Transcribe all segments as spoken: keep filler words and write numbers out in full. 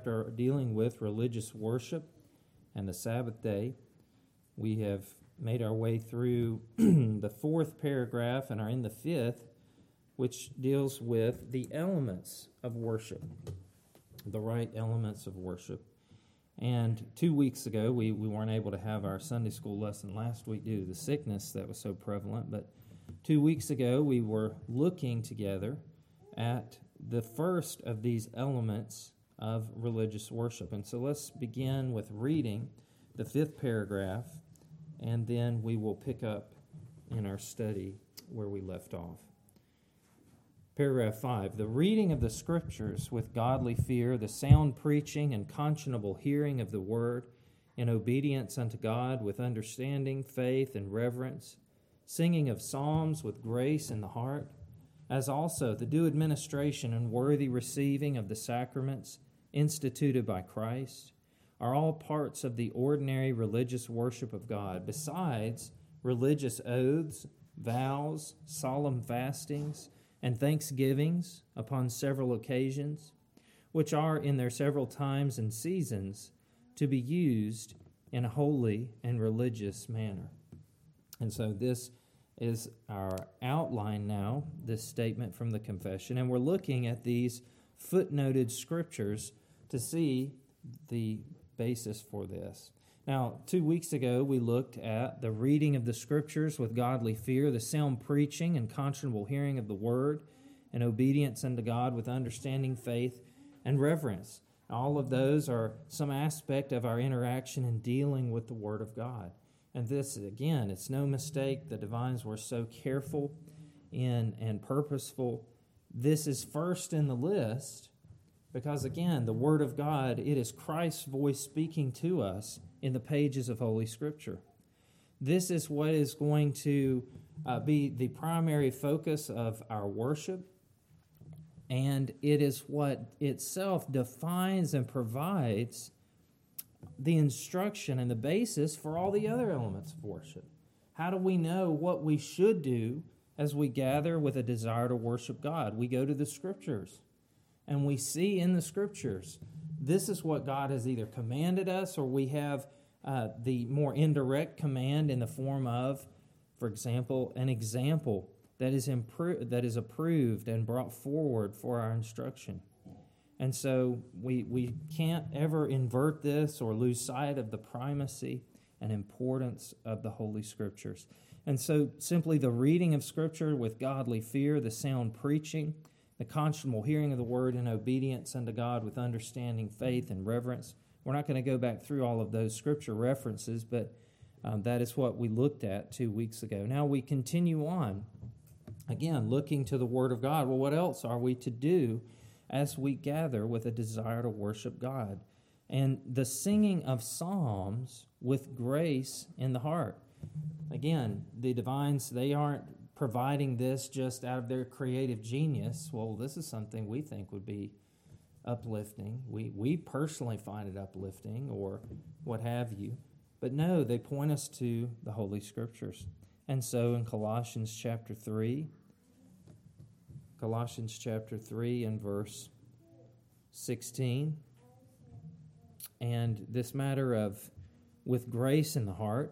chapter dealing with religious worship and the Sabbath day. We have made our way through the fourth paragraph and are in the fifth, which deals with the elements of worship, the right elements of worship. And two weeks ago, we, we weren't able to have our Sunday school lesson last week due to the sickness that was so prevalent, but two weeks ago, we were looking together at the first of these elements of religious worship. And so let's begin with reading the fifth paragraph, and then we will pick up in our study where we left off. Paragraph five, the reading of the Scriptures with godly fear, the sound preaching and conscionable hearing of the Word, in obedience unto God with understanding, faith, and reverence, singing of psalms with grace in the heart, as also the due administration and worthy receiving of the sacraments instituted by Christ, are all parts of the ordinary religious worship of God, besides religious oaths, vows, solemn fastings, and thanksgivings upon several occasions, which are in their several times and seasons to be used in a holy and religious manner. And so this is our outline now, this statement from the confession, and we're looking at these footnoted scriptures to see the basis for this. Now, two weeks ago, we looked at the reading of the Scriptures with godly fear, the sound preaching and conscionable hearing of the Word, and obedience unto God with understanding, faith, and reverence. All of those are some aspect of our interaction in dealing with the Word of God. And this, again, it's no mistake the divines were so careful in and purposeful. This is first in the list because, again, the Word of God, it is Christ's voice speaking to us in the pages of Holy Scripture. This is what is going to uh, be the primary focus of our worship, and it is what itself defines and provides the instruction and the basis for all the other elements of worship. How do we know what we should do as we gather with a desire to worship God? We go to the Scriptures, and we see in the Scriptures this is what God has either commanded us, or we have uh, the more indirect command in the form of, for example, an example that is impro- that is approved and brought forward for our instruction. And so we we can't ever invert this or lose sight of the primacy and importance of the Holy Scriptures. And so simply the reading of Scripture with godly fear, the sound preaching, the conscionable hearing of the Word, and obedience unto God with understanding, faith, and reverence. We're not going to go back through all of those Scripture references, but um, that is what we looked at two weeks ago. Now we continue on, again, looking to the Word of God. Well, what else are we to do as we gather with a desire to worship God? And the singing of psalms with grace in the heart. Again, the divines, they aren't providing this just out of their creative genius. Well, this is something we think would be uplifting. We we personally find it uplifting, or what have you. But no, they point us to the Holy Scriptures. And so in Colossians chapter three, Colossians chapter three and verse sixteen, and this matter of with grace in the heart,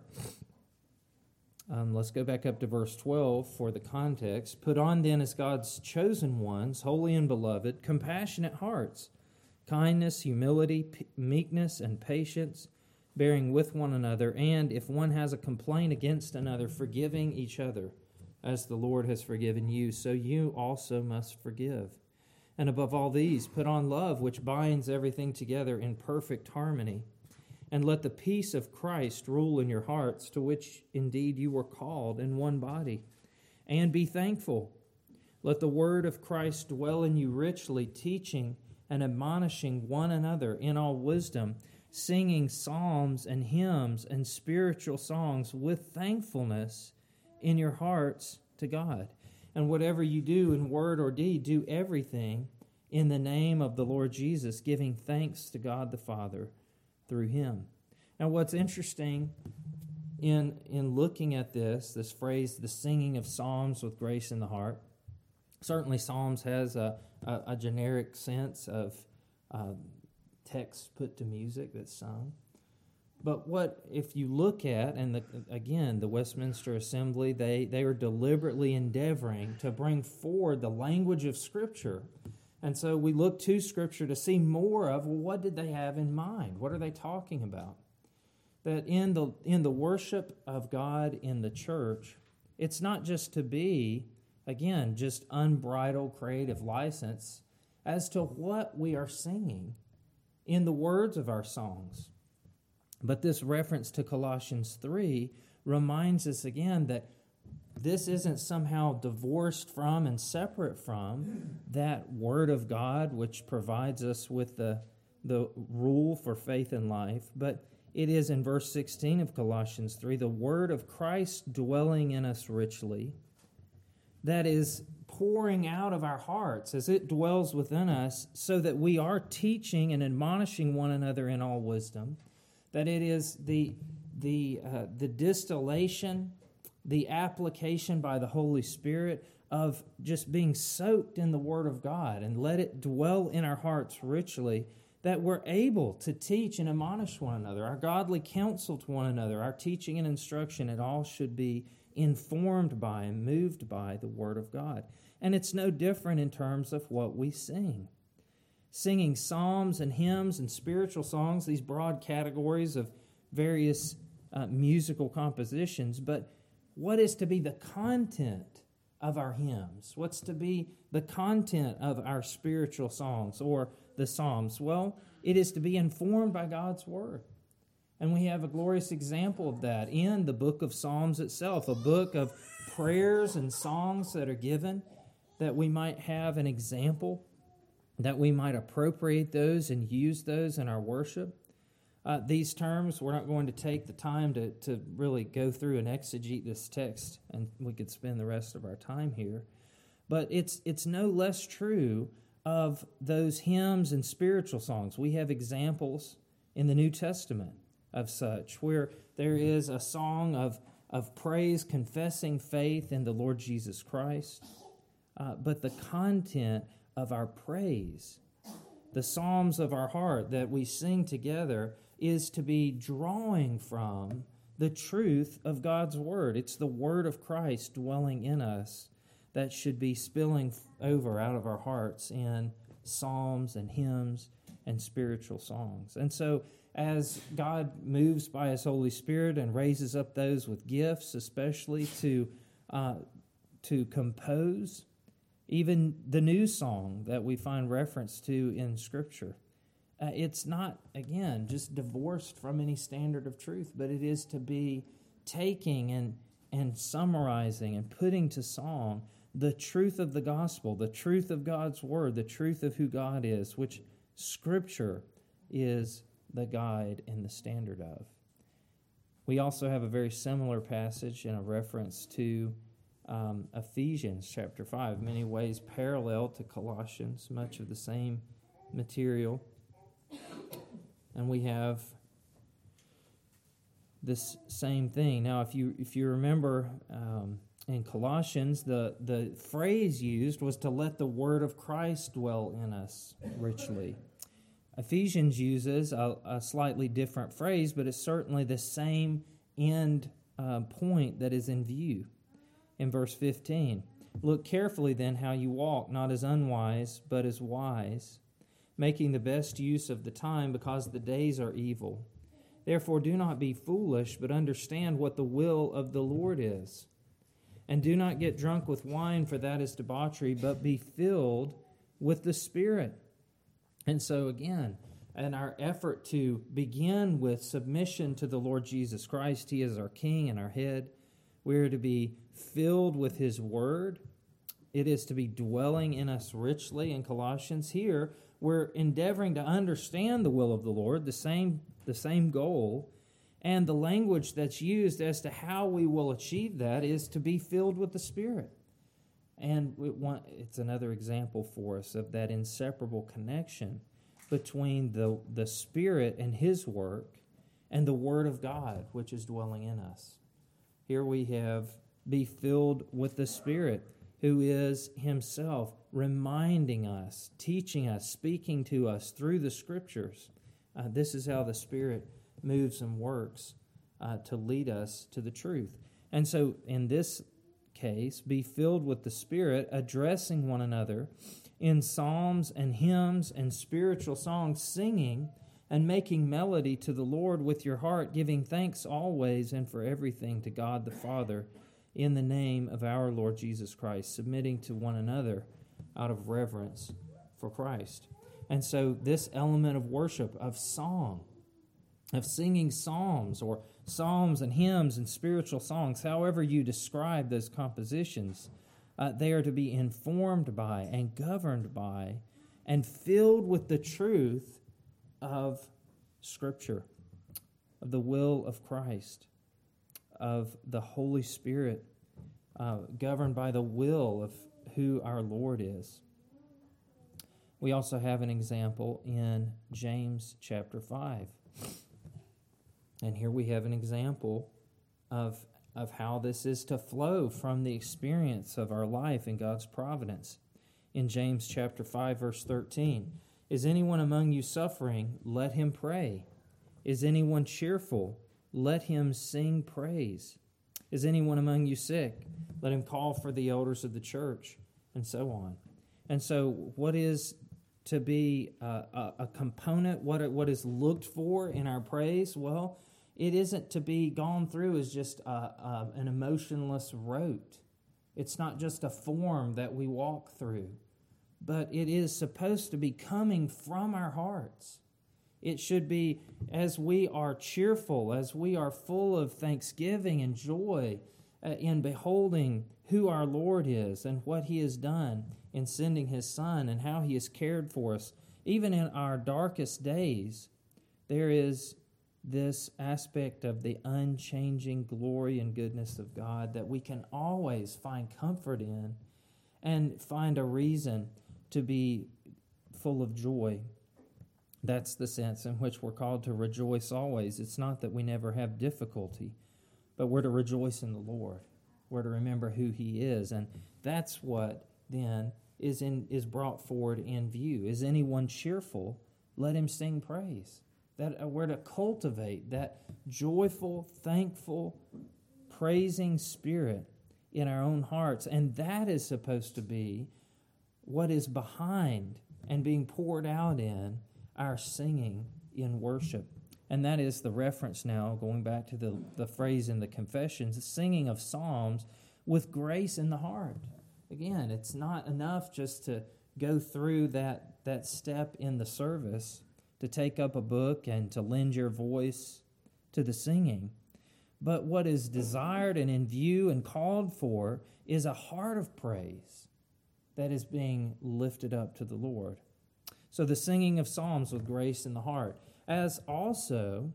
Um, let's go back up to verse twelve for the context. Put on then as God's chosen ones, holy and beloved, compassionate hearts, kindness, humility, p- meekness, and patience, bearing with one another, and if one has a complaint against another, forgiving each other, as the Lord has forgiven you, so you also must forgive. And above all these, put on love, which binds everything together in perfect harmony. And let the peace of Christ rule in your hearts, to which indeed you were called in one body. And be thankful. Let the word of Christ dwell in you richly, teaching and admonishing one another in all wisdom, singing psalms and hymns and spiritual songs with thankfulness in your hearts to God. And whatever you do in word or deed, do everything in the name of the Lord Jesus, giving thanks to God the Father through him. Now, what's interesting in in looking at this, this phrase, the singing of psalms with grace in the heart, certainly psalms has a, a, a generic sense of uh, text put to music that's sung. But what if you look at, and the, again, the Westminster Assembly, they, they are deliberately endeavoring to bring forward the language of Scripture. And so we look to Scripture to see more of, well, what did they have in mind? What are they talking about? That in the in the worship of God in the church, it's not just to be, again, just unbridled creative license as to what we are singing in the words of our songs. But this reference to Colossians three reminds us again that this isn't somehow divorced from and separate from that Word of God, which provides us with the, the rule for faith and life, but it is in verse sixteen of Colossians three, the Word of Christ dwelling in us richly, that is pouring out of our hearts as it dwells within us, so that we are teaching and admonishing one another in all wisdom, that it is the, the, uh, the distillation, the application by the Holy Spirit of just being soaked in the Word of God and let it dwell in our hearts richly, that we're able to teach and admonish one another, our godly counsel to one another, our teaching and instruction, it all should be informed by and moved by the Word of God. And it's no different in terms of what we sing. Singing psalms and hymns and spiritual songs, these broad categories of various uh, musical compositions, but what is to be the content of our hymns? What's to be the content of our spiritual songs or the psalms? Well, it is to be informed by God's Word. And we have a glorious example of that in the book of Psalms itself, a book of prayers and songs that are given, that we might have an example, that we might appropriate those and use those in our worship. Uh, these terms, we're not going to take the time to, to really go through and exegete this text, and we could spend the rest of our time here. But it's it's no less true of those hymns and spiritual songs. We have examples in the New Testament of such, where there is a song of, of praise, confessing faith in the Lord Jesus Christ, uh, but the content of our praise, the psalms of our heart that we sing together, is to be drawing from the truth of God's Word. It's the Word of Christ dwelling in us that should be spilling over out of our hearts in psalms and hymns and spiritual songs. And so as God moves by His Holy Spirit and raises up those with gifts, especially to uh, to compose, even the new song that we find reference to in Scripture, uh, it's not, again, just divorced from any standard of truth, but it is to be taking and, and summarizing and putting to song the truth of the gospel, the truth of God's Word, the truth of who God is, which Scripture is the guide and the standard of. We also have a very similar passage and a reference to um, Ephesians chapter five, many ways parallel to Colossians, much of the same material. And we have this same thing. Now, if you if you remember um, in Colossians, the, the phrase used was to let the Word of Christ dwell in us richly. Ephesians uses a, a slightly different phrase, but it's certainly the same end uh, point that is in view. In verse fifteen, look carefully then how you walk, not as unwise, but as wise, making the best use of the time, because the days are evil. Therefore do not be foolish, but understand what the will of the Lord is. And do not get drunk with wine, for that is debauchery, but be filled with the Spirit. And so again, in our effort to begin with submission to the Lord Jesus Christ, He is our King and our head. We are to be filled with His Word. It is to be dwelling in us richly. In Colossians here, we're endeavoring to understand the will of the Lord, the same, the same goal. And the language that's used as to how we will achieve that is to be filled with the Spirit. And it want, it's another example for us of that inseparable connection between the, the Spirit and His work and the Word of God, which is dwelling in us. Here we have be filled with the Spirit, who is Himself reminding us, teaching us, speaking to us through the Scriptures Uh, this is how the Spirit moves and works uh, to lead us to the truth. And so in this case, be filled with the Spirit, addressing one another in psalms and hymns and spiritual songs, singing and making melody to the Lord with your heart, giving thanks always and for everything to God the Father in the name of our Lord Jesus Christ, submitting to one another out of reverence for Christ. And so this element of worship, of song, of singing psalms or psalms and hymns and spiritual songs, however you describe those compositions, uh, they are to be informed by and governed by and filled with the truth of Scripture, of the will of Christ, of the Holy Spirit, uh, governed by the will of who our Lord is. We also have an example in James chapter five. And here we have an example of, of how this is to flow from the experience of our life in God's providence. In James chapter five, verse thirteen, is anyone among you suffering? Let him pray. Is anyone cheerful? Let him sing praise. Is anyone among you sick? Let him call for the elders of the church, and so on. And so what is to be uh, a, a component, what, what is looked for in our praise? Well, it isn't to be gone through as just a, a, an emotionless rote. It's not just a form that we walk through, but it is supposed to be coming from our hearts. It should be as we are cheerful, as we are full of thanksgiving and joy uh, in beholding who our Lord is and what He has done in sending His Son and how He has cared for us. Even in our darkest days, there is this aspect of the unchanging glory and goodness of God that we can always find comfort in and find a reason to be full of joy. That's the sense in which we're called to rejoice always. It's not that we never have difficulty, but we're to rejoice in the Lord. We're to remember who He is, and that's what then is in is brought forward in view. Is anyone cheerful? Let him sing praise. That uh, we're to cultivate that joyful, thankful, praising spirit in our own hearts, and that is supposed to be what is behind and being poured out in our singing in worship. And that is the reference now, going back to the, the phrase in the Confessions, singing of psalms with grace in the heart. Again, it's not enough just to go through that, that step in the service, to take up a book and to lend your voice to the singing. But what is desired and in view and called for is a heart of praise that is being lifted up to the Lord. So the singing of psalms with grace in the heart, as also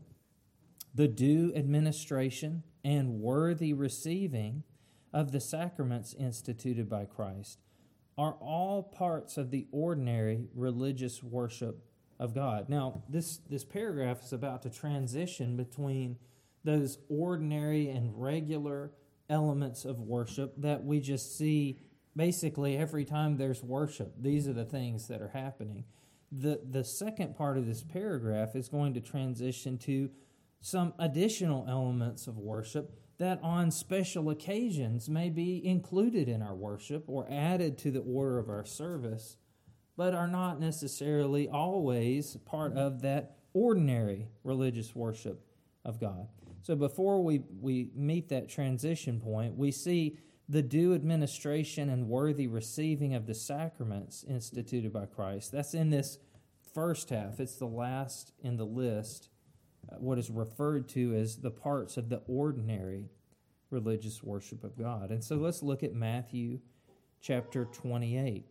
the due administration and worthy receiving of the sacraments instituted by Christ, are all parts of the ordinary religious worship of God. Now, this, this paragraph is about to transition between those ordinary and regular elements of worship that we just see basically every time there's worship. These are the things that are happening. The, the second part of this paragraph is going to transition to some additional elements of worship that on special occasions may be included in our worship or added to the order of our service, but are not necessarily always part of that ordinary religious worship of God. So before we, we meet that transition point, we see the due administration and worthy receiving of the sacraments instituted by Christ. That's in this first half. It's the last in the list, uh, what is referred to as the parts of the ordinary religious worship of God. And so let's look at Matthew chapter twenty-eight.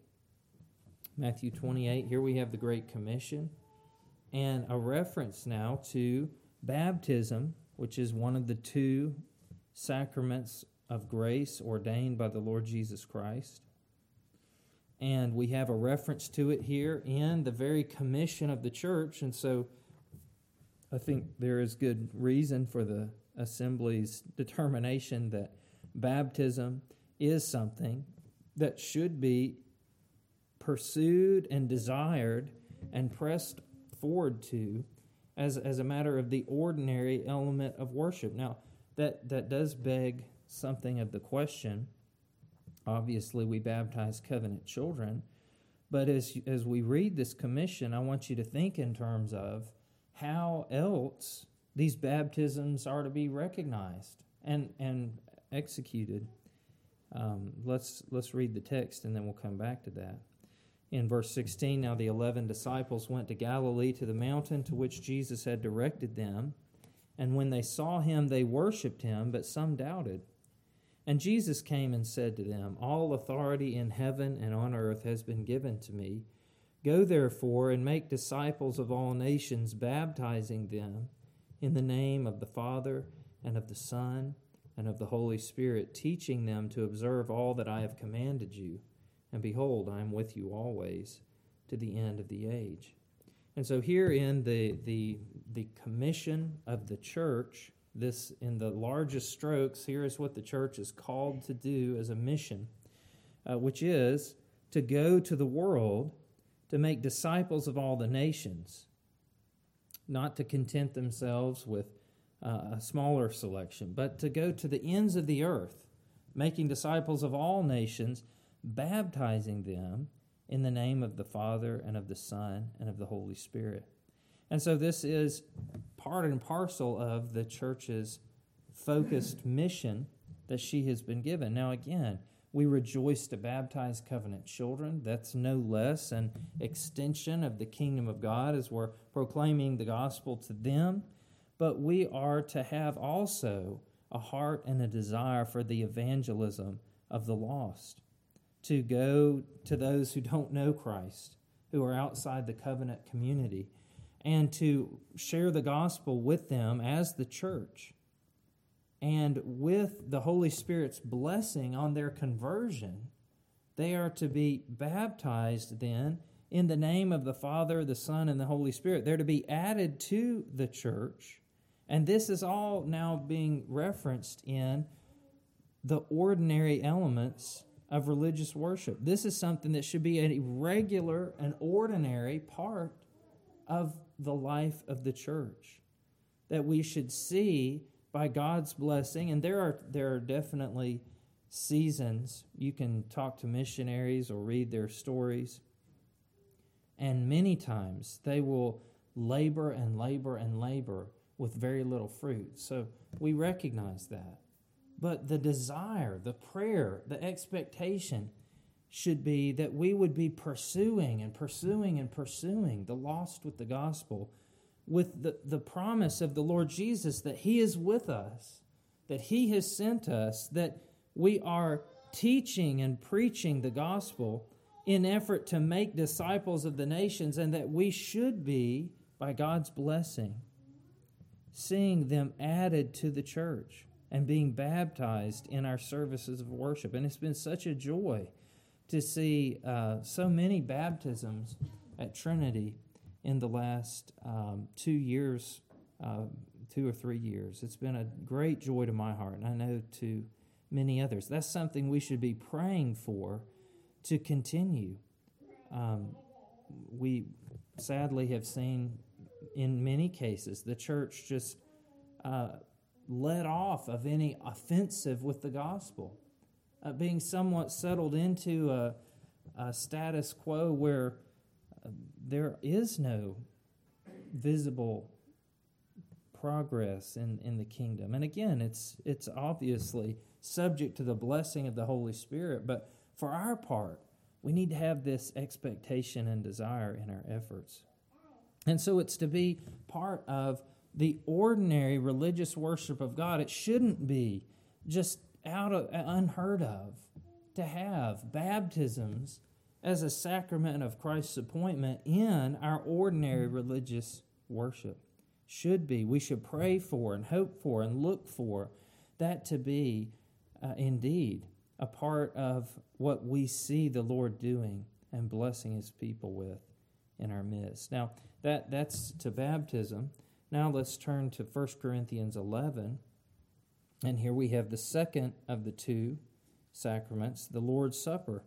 Matthew twenty-eight, here we have the Great Commission and a reference now to baptism, which is one of the two sacraments of grace ordained by the Lord Jesus Christ. And we have a reference to it here in the very commission of the church. And so I think there is good reason for the Assembly's determination that baptism is something that should be pursued and desired and pressed forward to as, as a matter of the ordinary element of worship. Now, that, that does beg something of the question. Obviously, we baptize covenant children, but as, as we read this commission, I want you to think in terms of how else these baptisms are to be recognized and, and executed. Um, let's, let's read the text, and then we'll come back to that. In verse sixteen, now the eleven disciples went to Galilee to the mountain to which Jesus had directed them. And when they saw him, they worshipped him, but some doubted. And Jesus came and said to them, all authority in heaven and on earth has been given to me. Go therefore and make disciples of all nations, baptizing them in the name of the Father and of the Son and of the Holy Spirit, teaching them to observe all that I have commanded you. And behold, I am with you always to the end of the age. And so here in the, the, the commission of the church, this in the largest strokes, here is what the church is called to do as a mission, uh, which is to go to the world to make disciples of all the nations, not to content themselves with uh, a smaller selection, but to go to the ends of the earth, making disciples of all nations, baptizing them in the name of the Father and of the Son and of the Holy Spirit. And so this is part and parcel of the church's focused mission that she has been given. Now again, we rejoice to baptize covenant children. That's no less an extension of the kingdom of God as we're proclaiming the gospel to them. But we are to have also a heart and a desire for the evangelism of the lost, to go to those who don't know Christ, who are outside the covenant community, and to share the gospel with them as the church. And with the Holy Spirit's blessing on their conversion, they are to be baptized then in the name of the Father, the Son, and the Holy Spirit. They're to be added to the church. And this is all now being referenced in the ordinary elements of religious worship. This is something that should be a regular and ordinary part of the life of the church, that we should see by God's blessing. And there are there are definitely seasons. You can talk to missionaries or read their stories, and many times they will labor and labor and labor with very little fruit. So we recognize that. But the desire, the prayer, the expectation should be that we would be pursuing and pursuing and pursuing the lost with the gospel, with the, the promise of the Lord Jesus that He is with us, that He has sent us, that we are teaching and preaching the gospel in effort to make disciples of the nations, and that we should be, by God's blessing, seeing them added to the church and being baptized in our services of worship. And it's been such a joy to see uh, so many baptisms at Trinity in the last um, two years, uh, two or three years. It's been a great joy to my heart, and I know to many others. That's something we should be praying for to continue. Um, we sadly have seen in many cases the church just uh, let off of any offensive with the gospel, uh, being somewhat settled into a, a status quo where uh, there is no visible progress in, in the kingdom. And again, it's it's obviously subject to the blessing of the Holy Spirit, but for our part, we need to have this expectation and desire in our efforts. And so it's to be part of the ordinary religious worship of God. It shouldn't be just out of unheard of to have baptisms as a sacrament of Christ's appointment in our ordinary religious worship. Should be. We should pray for and hope for and look for that to be uh, indeed a part of what we see the Lord doing and blessing His people with in our midst. Now, that that's to baptism. Now let's turn to First Corinthians eleven. And here we have the second of the two sacraments, the Lord's Supper.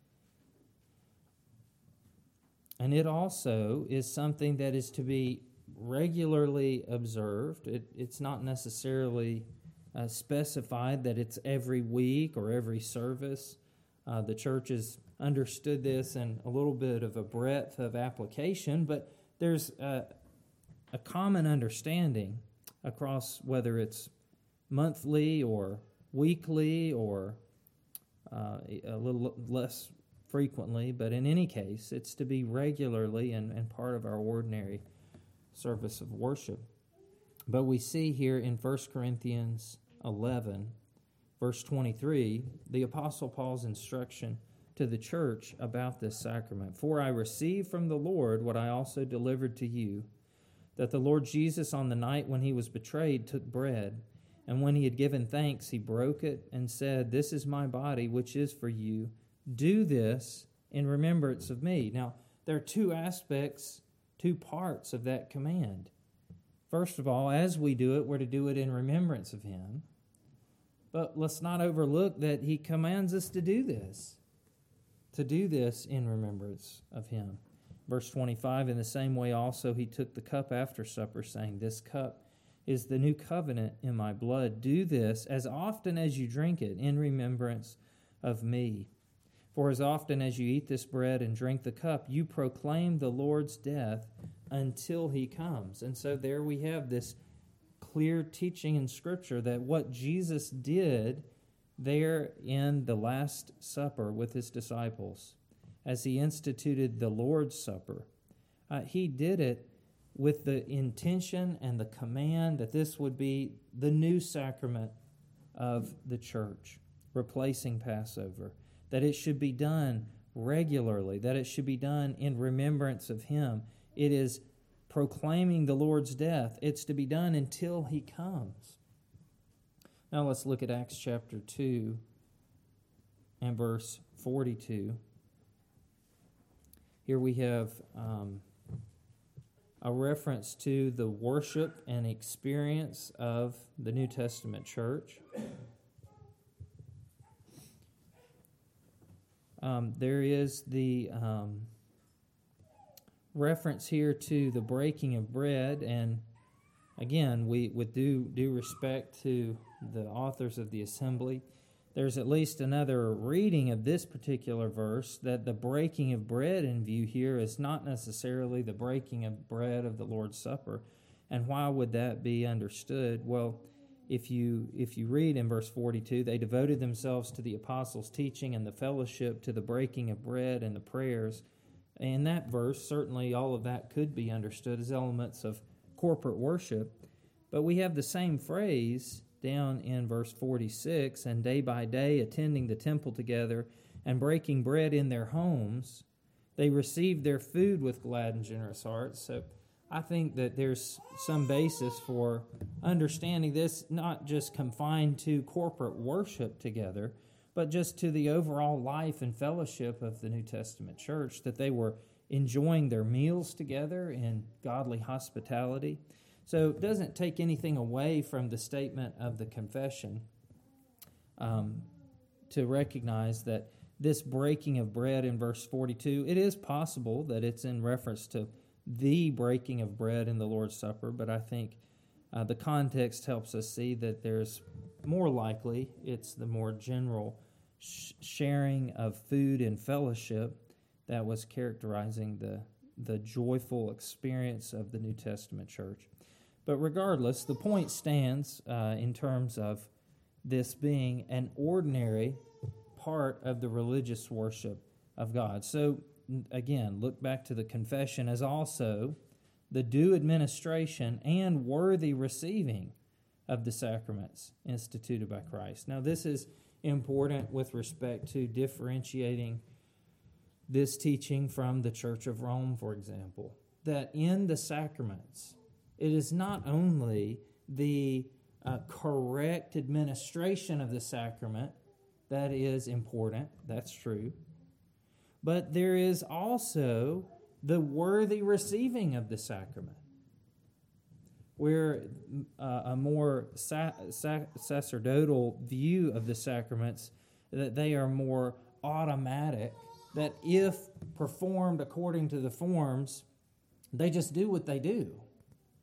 And it also is something that is to be regularly observed. It, it's not necessarily uh, specified that it's every week or every service. Uh, the church has understood this in a little bit of a breadth of application, but there's a, a common understanding across whether it's monthly or weekly or uh, a little less frequently, but in any case, it's to be regularly and, and part of our ordinary service of worship. But we see here in First Corinthians eleven, verse twenty-three, the Apostle Paul's instruction to the church about this sacrament. For I received from the Lord what I also delivered to you, that the Lord Jesus on the night when he was betrayed took bread, and when he had given thanks, he broke it and said, This is my body, which is for you. Do this in remembrance of me. Now, there are two aspects, two parts of that command. First of all, as we do it, we're to do it in remembrance of him. But let's not overlook that he commands us to do this, to do this in remembrance of him. Verse twenty-five, in the same way also he took the cup after supper, saying, This cup is the new covenant in my blood. Do this as often as you drink it in remembrance of me. For as often as you eat this bread and drink the cup, you proclaim the Lord's death until he comes. And so there we have this clear teaching in Scripture that what Jesus did there in the Last Supper with his disciples, as he instituted the Lord's Supper, uh, he did it with the intention and the command that this would be the new sacrament of the church, replacing Passover, that it should be done regularly, that it should be done in remembrance of him. It is proclaiming the Lord's death. It's to be done until he comes. Now let's look at Acts chapter two and verse forty-two. Here we have um, a reference to the worship and experience of the New Testament church. Um, there is the um, reference here to the breaking of bread, and again, we with due due respect to the authors of the assembly, there's at least another reading of this particular verse that the breaking of bread in view here is not necessarily the breaking of bread of the Lord's Supper. And why would that be understood? Well, if you if you read in verse forty-two, they devoted themselves to the apostles' teaching and the fellowship, to the breaking of bread and the prayers. In that verse, certainly all of that could be understood as elements of corporate worship. But we have the same phrase down in verse forty-six, and day by day attending the temple together and breaking bread in their homes, they received their food with glad and generous hearts. So I think that there's some basis for understanding this, not just confined to corporate worship together, but just to the overall life and fellowship of the New Testament church, that they were enjoying their meals together in godly hospitality. So it doesn't take anything away from the statement of the confession um, to recognize that this breaking of bread in verse forty-two, it is possible that it's in reference to the breaking of bread in the Lord's Supper, but I think uh, the context helps us see that there's more likely it's the more general sh- sharing of food and fellowship that was characterizing the, the joyful experience of the New Testament church. But regardless, the point stands uh, in terms of this being an ordinary part of the religious worship of God. So, again, look back to the confession as also the due administration and worthy receiving of the sacraments instituted by Christ. Now, this is important with respect to differentiating this teaching from the Church of Rome, for example, that in the sacraments, it is not only the uh, correct administration of the sacrament that is important, that's true, but there is also the worthy receiving of the sacrament, where uh, a more sa- sa- sacerdotal view of the sacraments, that they are more automatic, that if performed according to the forms, they just do what they do.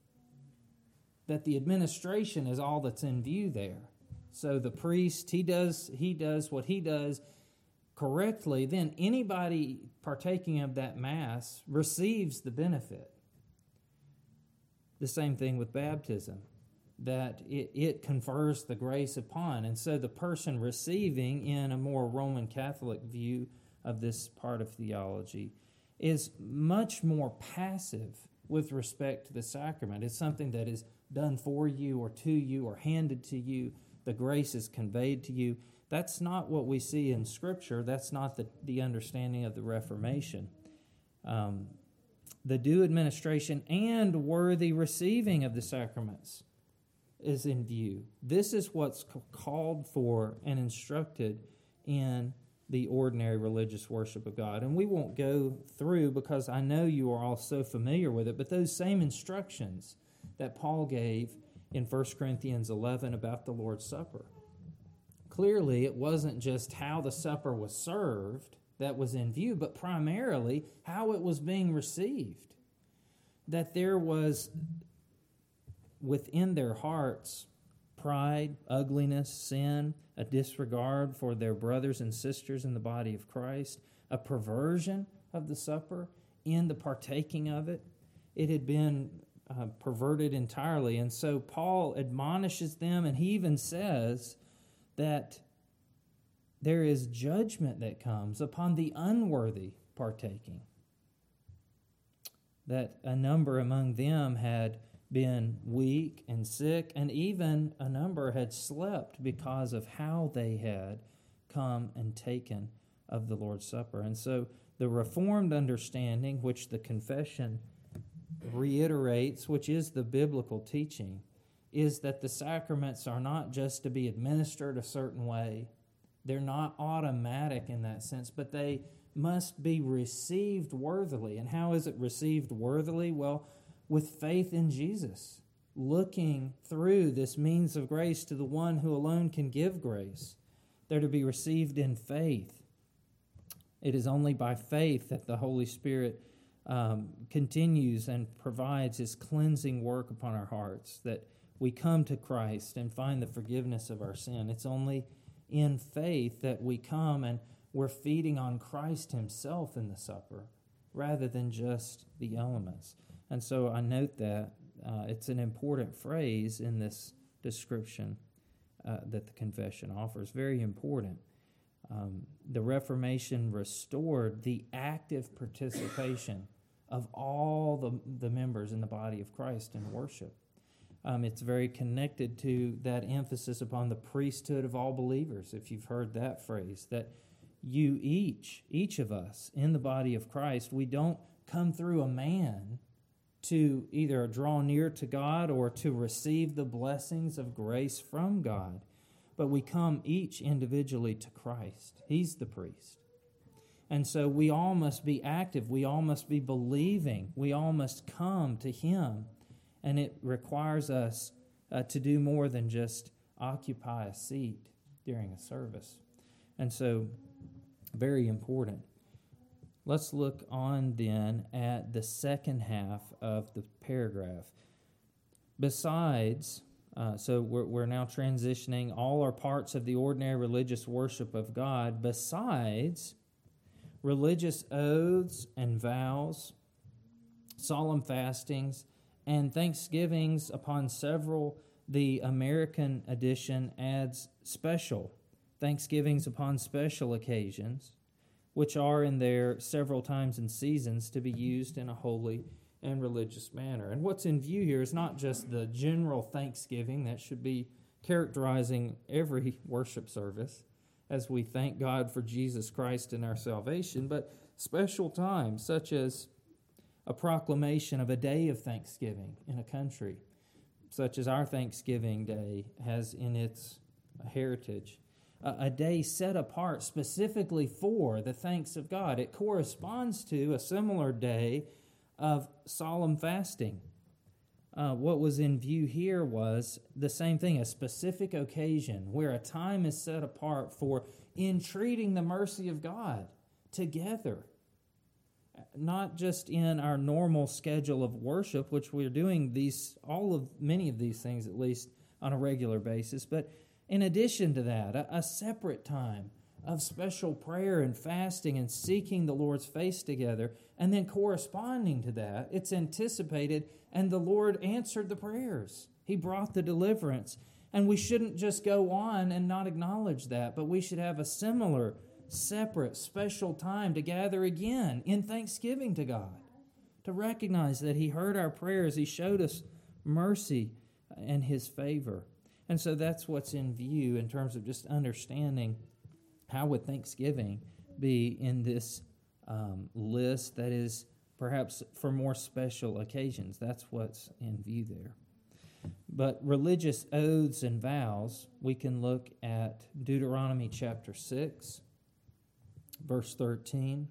that the administration is all that's in view there. So the priest, he does he does what he does correctly, then anybody partaking of that Mass receives the benefit. The same thing with baptism, that it, it confers the grace upon. And so the person receiving, in a more Roman Catholic view of this part of theology, is much more passive with respect to the sacrament. It's something that is done for you or to you or handed to you. The grace is conveyed to you. That's not what we see in Scripture. That's not the, the understanding of the Reformation. Um, the due administration and worthy receiving of the sacraments is in view. This is what's called for and instructed in the ordinary religious worship of God. And we won't go through, because I know you are all so familiar with it, but those same instructions that Paul gave in First Corinthians eleven about the Lord's Supper. Clearly, it wasn't just how the supper was served that was in view, but primarily how it was being received. That there was within their hearts pride, ugliness, sin, a disregard for their brothers and sisters in the body of Christ, a perversion of the supper in the partaking of it. It had been uh, perverted entirely. And so Paul admonishes them, and he even says that there is judgment that comes upon the unworthy partaking. That a number among them had been weak and sick, and even a number had slept because of how they had come and taken of the Lord's Supper. And so the Reformed understanding, which the confession reiterates, which is the biblical teaching, is that the sacraments are not just to be administered a certain way. They're not automatic in that sense, but they must be received worthily. And how is it received worthily? Well, with faith in Jesus, looking through this means of grace to the one who alone can give grace. They're to be received in faith. It is only by faith that the Holy Spirit um, continues and provides His cleansing work upon our hearts, that we come to Christ and find the forgiveness of our sin. It's only in faith that we come and we're feeding on Christ Himself in the supper rather than just the elements. And so I note that uh, it's an important phrase in this description uh, that the confession offers. Very important. Um, the Reformation restored the active participation of all the, the members in the body of Christ in worship. Um, it's very connected to that emphasis upon the priesthood of all believers, if you've heard that phrase, that you each, each of us in the body of Christ, we don't come through a man to either draw near to God or to receive the blessings of grace from God, but we come each individually to Christ. He's the priest. And so we all must be active. We all must be believing. We all must come to Him. And it requires us uh, to do more than just occupy a seat during a service. And so, very important. Let's look on then at the second half of the paragraph. Besides, uh, so we're, we're now transitioning, all are parts of the ordinary religious worship of God, besides religious oaths and vows, solemn fastings, and thanksgivings upon several. The American edition adds special thanksgivings upon special occasions, which are in there several times in seasons to be used in a holy and religious manner. And what's in view here is not just the general thanksgiving that should be characterizing every worship service as we thank God for Jesus Christ and our salvation, but special times such as a proclamation of a day of thanksgiving in a country, such as our Thanksgiving Day has in its heritage. A day set apart specifically for the thanks of God. It corresponds to a similar day of solemn fasting. Uh, what was in view here was the same thing, a specific occasion where a time is set apart for entreating the mercy of God together. not just in our normal schedule of worship, which we're doing these, all of, many of these things at least on a regular basis, but in addition to that, a, a separate time of special prayer and fasting and seeking the Lord's face together, and then corresponding to that, it's anticipated, and the Lord answered the prayers. He brought the deliverance, and we shouldn't just go on and not acknowledge that, but we should have a similar, separate, special time to gather again in thanksgiving to God, to recognize that He heard our prayers, He showed us mercy and His favor. And so that's what's in view in terms of just understanding how would Thanksgiving be in this um, list that is perhaps for more special occasions. That's what's in view there. But religious oaths and vows, we can look at Deuteronomy chapter six, verse thirteen.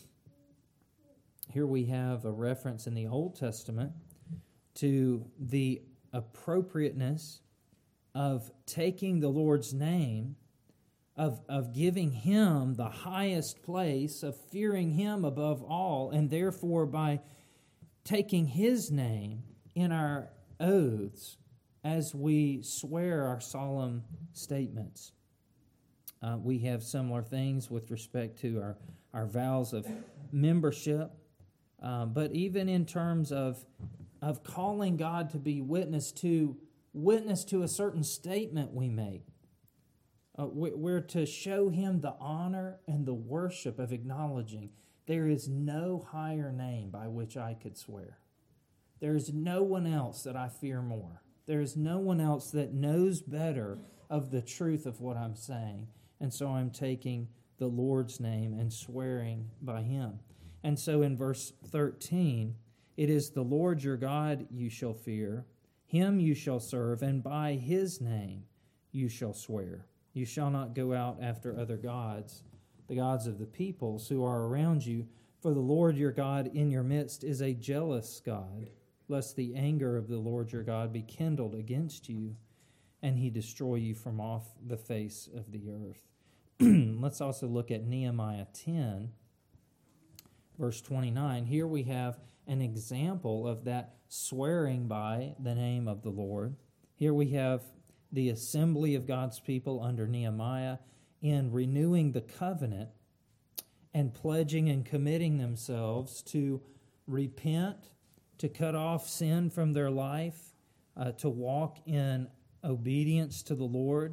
Here we have a reference in the Old Testament to the appropriateness of taking the Lord's name, of, of giving Him the highest place, of fearing Him above all, and therefore by taking His name in our oaths as we swear our solemn statements. Uh, we have similar things with respect to our, our vows of membership, uh, but even in terms of, of calling God to be witness to witness to a certain statement we make. Uh, we're to show Him the honor and the worship of acknowledging there is no higher name by which I could swear. There is no one else that I fear more. There is no one else that knows better of the truth of what I'm saying. And so I'm taking the Lord's name and swearing by Him. And so in verse thirteen, it is the Lord your God you shall fear, Him you shall serve, and by His name you shall swear. You shall not go out after other gods, the gods of the peoples who are around you, for the Lord your God in your midst is a jealous God, lest the anger of the Lord your God be kindled against you, and He destroy you from off the face of the earth. Let's also look at Nehemiah ten, verse twenty-nine. Here we have an example of that swearing by the name of the Lord. Here we have the assembly of God's people under Nehemiah in renewing the covenant and pledging and committing themselves to repent, to cut off sin from their life, uh, to walk in obedience to the Lord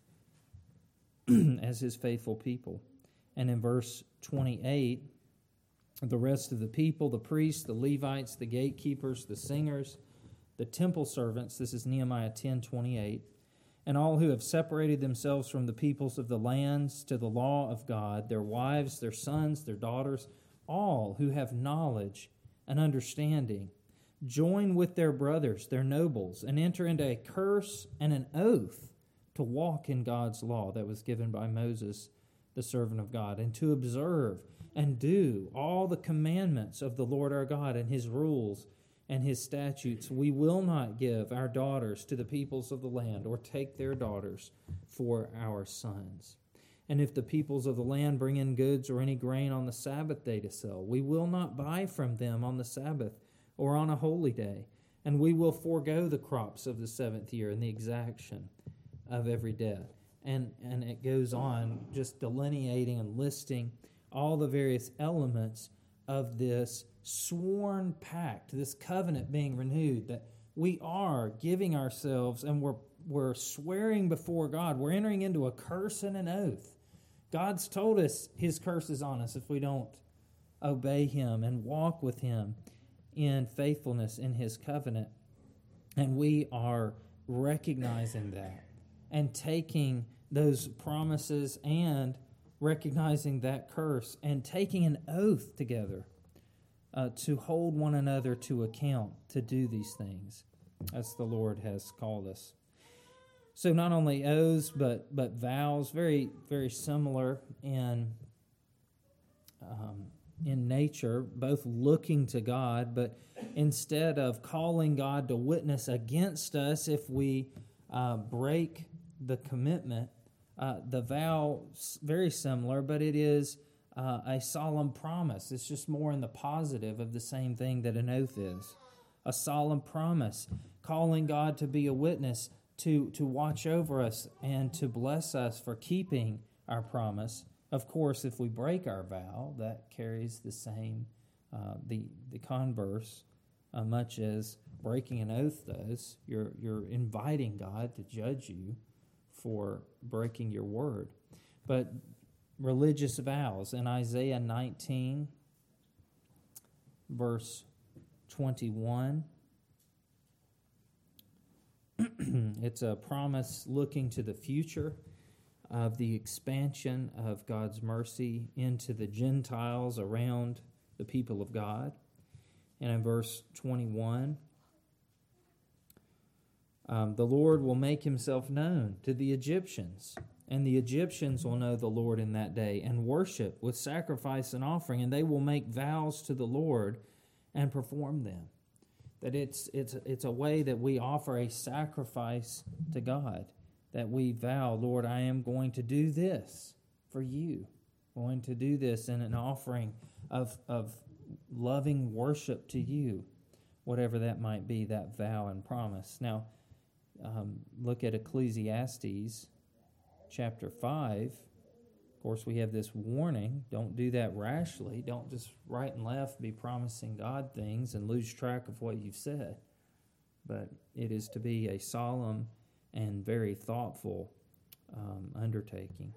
as His faithful people. And in verse twenty-eight, the rest of the people, the priests, the Levites, the gatekeepers, the singers, the temple servants, this is Nehemiah ten twenty-eight, and all who have separated themselves from the peoples of the lands to the law of God, their wives, their sons, their daughters, all who have knowledge and understanding, join with their brothers, their nobles, and enter into a curse and an oath to walk in God's law that was given by Moses, the servant of God, and to observe and do all the commandments of the Lord our God and His rules and His statutes. We will not give our daughters to the peoples of the land or take their daughters for our sons. And if the peoples of the land bring in goods or any grain on the Sabbath day to sell, we will not buy from them on the Sabbath or on a holy day, and we will forego the crops of the seventh year and the exaction of every debt. And, and it goes on just delineating and listing all the various elements of this sworn pact, this covenant being renewed, that we are giving ourselves and we're, we're swearing before God. We're entering into a curse and an oath. God's told us His curse is on us if we don't obey Him and walk with Him in faithfulness in His covenant. And we are recognizing that and taking those promises and recognizing that curse and taking an oath together uh, to hold one another to account to do these things as the Lord has called us. So not only oaths, but but vows, very very similar in um, in nature, both looking to God, but instead of calling God to witness against us if we uh, break the commitment, uh, the vow very similar, but it is uh, a solemn promise. It's just more in the positive of the same thing that an oath is. A solemn promise, calling God to be a witness, to, to watch over us and to bless us for keeping our promise. Of course, if we break our vow, that carries the same, uh, the, the converse, uh, much as breaking an oath does. You're, you're inviting God to judge you for breaking your word. But religious vows in Isaiah nineteen, verse twenty-one, it's a promise looking to the future of the expansion of God's mercy into the Gentiles around the people of God. And in verse twenty-one, um, the Lord will make himself known to the Egyptians, and the Egyptians will know the Lord in that day and worship with sacrifice and offering, and they will make vows to the Lord and perform them. That it's it's it's a way that we offer a sacrifice to God, that we vow, Lord, I am going to do this for you, going to do this in an offering of of loving worship to you, whatever that might be, that vow and promise. Now, um, look at Ecclesiastes chapter five. Of course, we have this warning. Don't do that rashly. Don't just right and left be promising God things and lose track of what you've said. But it is to be a solemn and very thoughtful um, undertaking.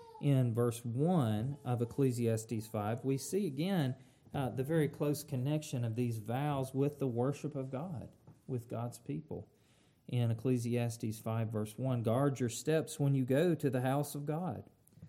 In verse one of Ecclesiastes five, we see again uh, the very close connection of these vows with the worship of God, with God's people. In Ecclesiastes five, verse one, guard your steps when you go to the house of God.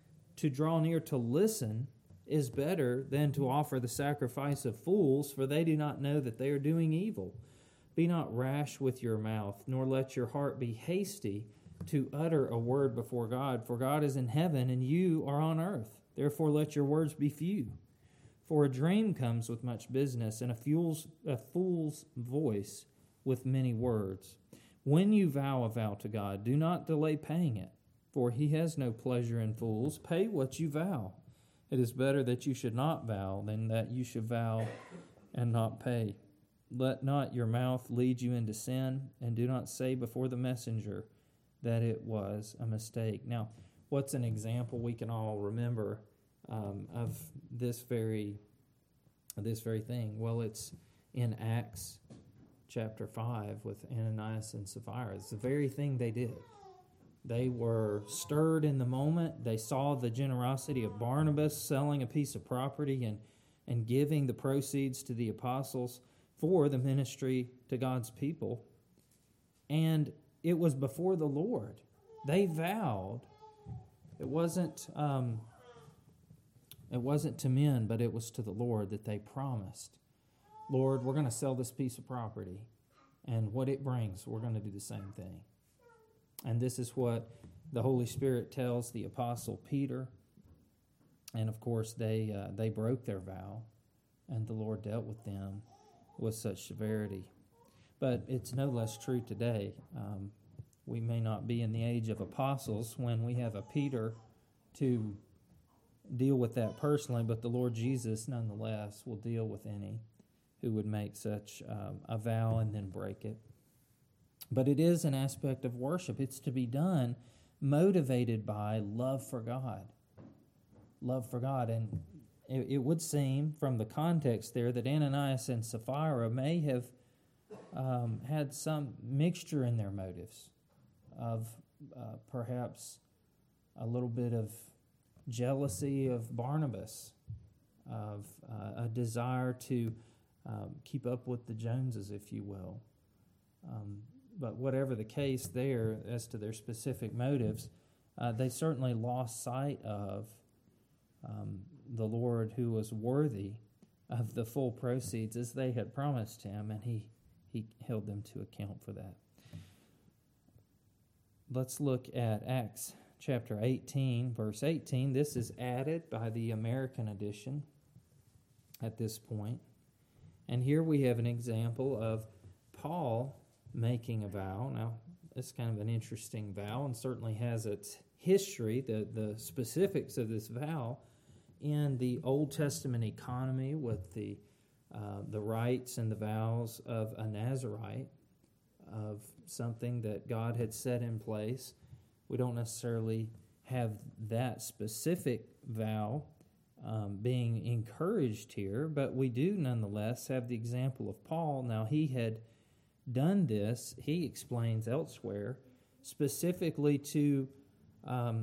To draw near to listen is better than to offer the sacrifice of fools, for they do not know that they are doing evil. Be not rash with your mouth, nor let your heart be hasty to utter a word before God. For God is in heaven, and you are on earth. Therefore let your words be few. For a dream comes with much business, and a fool's, a fool's voice with many words. When you vow a vow to God, do not delay paying it, for he has no pleasure in fools. Pay what you vow. It is better that you should not vow than that you should vow and not pay. Let not your mouth lead you into sin, and do not say before the messenger that it was a mistake. Now, what's an example we can all remember um, of this very, this very thing? Well, it's in Acts chapter five with Ananias and Sapphira. It's the very thing they did. They were stirred in the moment. They saw the generosity of Barnabas selling a piece of property and, and giving the proceeds to the apostles for the ministry to God's people. And it was before the Lord. They vowed. It wasn't um, it wasn't to men, but it was to the Lord that they promised, Lord, we're going to sell this piece of property, and what it brings, we're going to do the same thing. And this is what the Holy Spirit tells the Apostle Peter. And of course, they uh, they broke their vow, and the Lord dealt with them with such severity. But it's no less true today. Um, we may not be in the age of apostles when we have a Peter to deal with that personally, but the Lord Jesus nonetheless will deal with any who would make such um, a vow and then break it. But it is an aspect of worship. It's to be done motivated by love for God. Love for God. And it, it would seem from the context there that Ananias and Sapphira may have um, had some mixture in their motives of uh, perhaps a little bit of jealousy of Barnabas, of uh, a desire to um, keep up with the Joneses, if you will. Um, but whatever the case there as to their specific motives, uh, they certainly lost sight of um, the Lord who was worthy of the full proceeds as they had promised him, and he, he held them to account for that. Let's look at Acts chapter eighteen, verse eighteen. This is added by the American edition at this point. And here we have an example of Paul making a vow. Now, it's kind of an interesting vow and certainly has its history, the, the specifics of this vow. in the Old Testament economy with the uh, the rites and the vows of a Nazirite, of something that God had set in place. We don't necessarily have that specific vow um, being encouraged here, but we do nonetheless have the example of Paul. Now, he had done this, he explains elsewhere, specifically to um,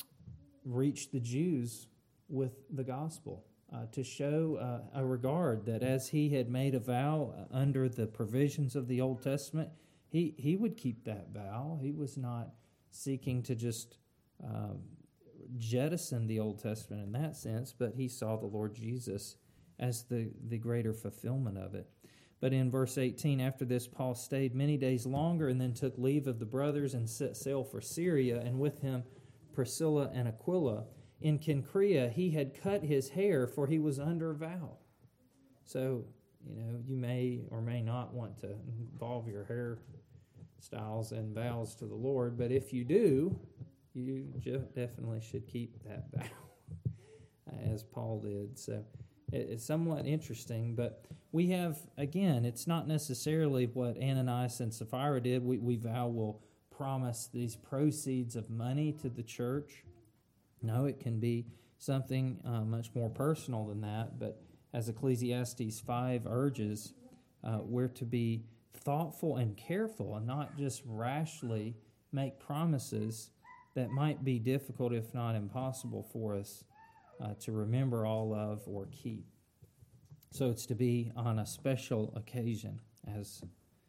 reach the Jews with the gospel, uh, to show uh, a regard that as he had made a vow under the provisions of the Old Testament, he, he would keep that vow. He was not seeking to just um, jettison the Old Testament in that sense, but he saw the Lord Jesus as the, the greater fulfillment of it. But in verse eighteen, after this, Paul stayed many days longer and then took leave of the brothers and set sail for Syria, and with him Priscilla and Aquila. In Cenchrea, he had cut his hair, for he was under vow. So, you know, you may or may not want to involve your hair styles and vows to the Lord, but if you do, you definitely should keep that vow, as Paul did. So it's somewhat interesting, but we have, again, it's not necessarily what Ananias and Sapphira did. We, we vow we'll promise these proceeds of money to the church. No, it can be something uh, much more personal than that, but as Ecclesiastes five urges, uh, we're to be thoughtful and careful and not just rashly make promises that might be difficult, if not impossible, for us uh, to remember all of or keep. So it's to be on a special occasion, as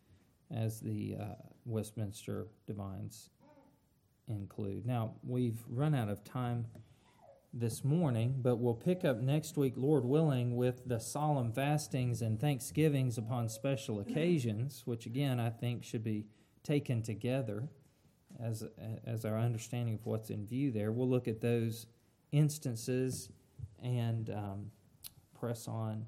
as the uh, Westminster Divines include. Now, we've run out of time this morning, but we'll pick up next week, Lord willing, with the solemn fastings and thanksgivings upon special occasions, which again I think should be taken together as as our understanding of what's in view there. We'll look at those instances and um, press on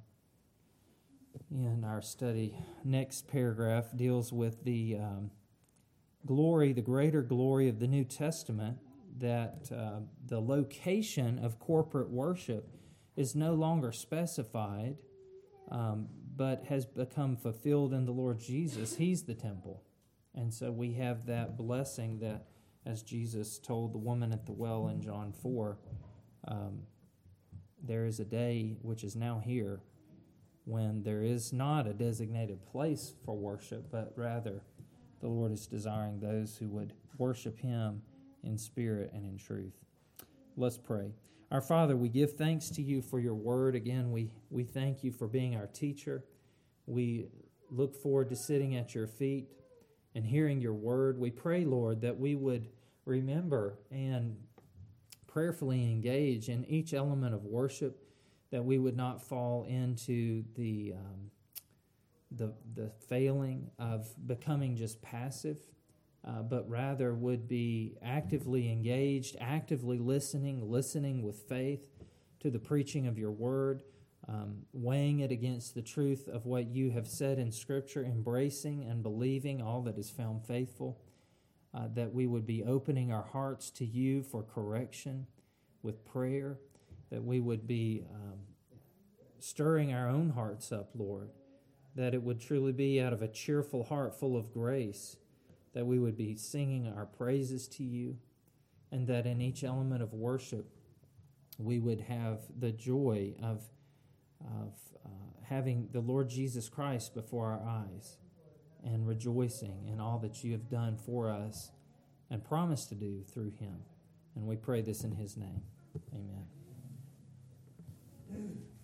in our study. Next paragraph deals with the um, glory, the greater glory of the New Testament, that uh, the location of corporate worship is no longer specified, um, but has become fulfilled in the Lord Jesus. He's the temple. And so we have that blessing that, as Jesus told the woman at the well in John four, um, there is a day which is now here when there is not a designated place for worship, but rather the Lord is desiring those who would worship Him in spirit and in truth. Let's pray. Our Father, we give thanks to You for Your word. Again, we, we thank You for being our teacher. We look forward to sitting at Your feet and hearing Your word. We pray, Lord, that we would remember and prayerfully engage in each element of worship, that we would not fall into the um, the the failing of becoming just passive, uh, but rather would be actively engaged, actively listening, listening with faith to the preaching of Your word, um, weighing it against the truth of what You have said in Scripture, embracing and believing all that is found faithful, uh, that we would be opening our hearts to You for correction with prayer, that we would be um, stirring our own hearts up, Lord, that it would truly be out of a cheerful heart full of grace, that we would be singing our praises to You, and that in each element of worship we would have the joy of, of uh, having the Lord Jesus Christ before our eyes and rejoicing in all that You have done for us and promised to do through Him. And we pray this in His name. Amen.